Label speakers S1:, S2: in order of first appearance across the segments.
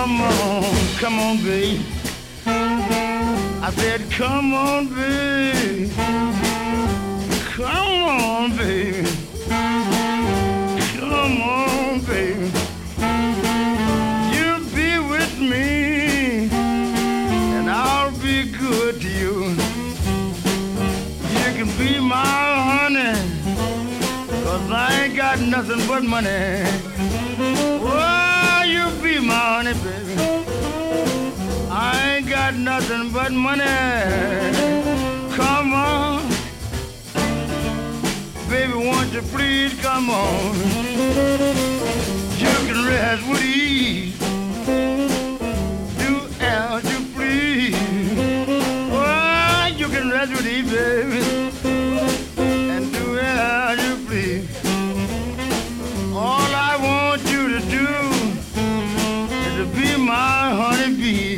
S1: come on, babe. I said, come on, babe. Come on, babe. Come on, babe. You be with me, and I'll be good to you. You can be my honey, 'cause I ain't got nothing but money. Oh, you be my honey, baby. I ain't got nothing but money. Come on, baby, won't you please come on? You can rest with ease. Do as you please. Oh, you can rest with ease, baby, and do as you please. All I want you to do is to be my honeybee.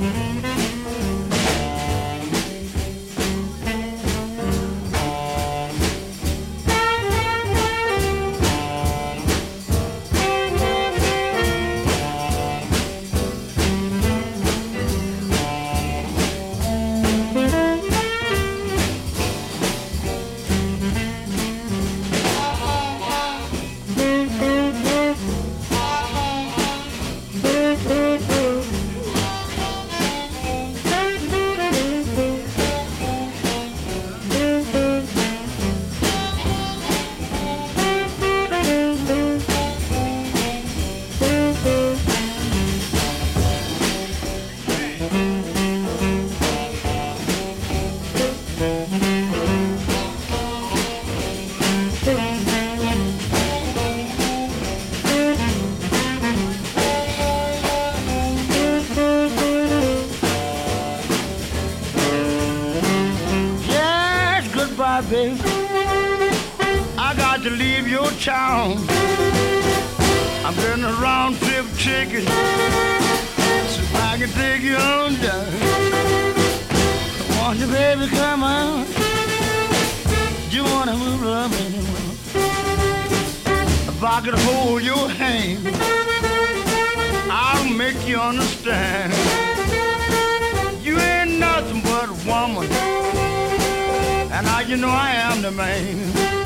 S1: Baby, I got to leave your town. I'm getting a round trip ticket, so I can take you on down. Won't you, baby, come on? You wanna move up anymore? If I could hold your hand, I'll make you understand. You ain't nothing but a woman, and now you know I am the man.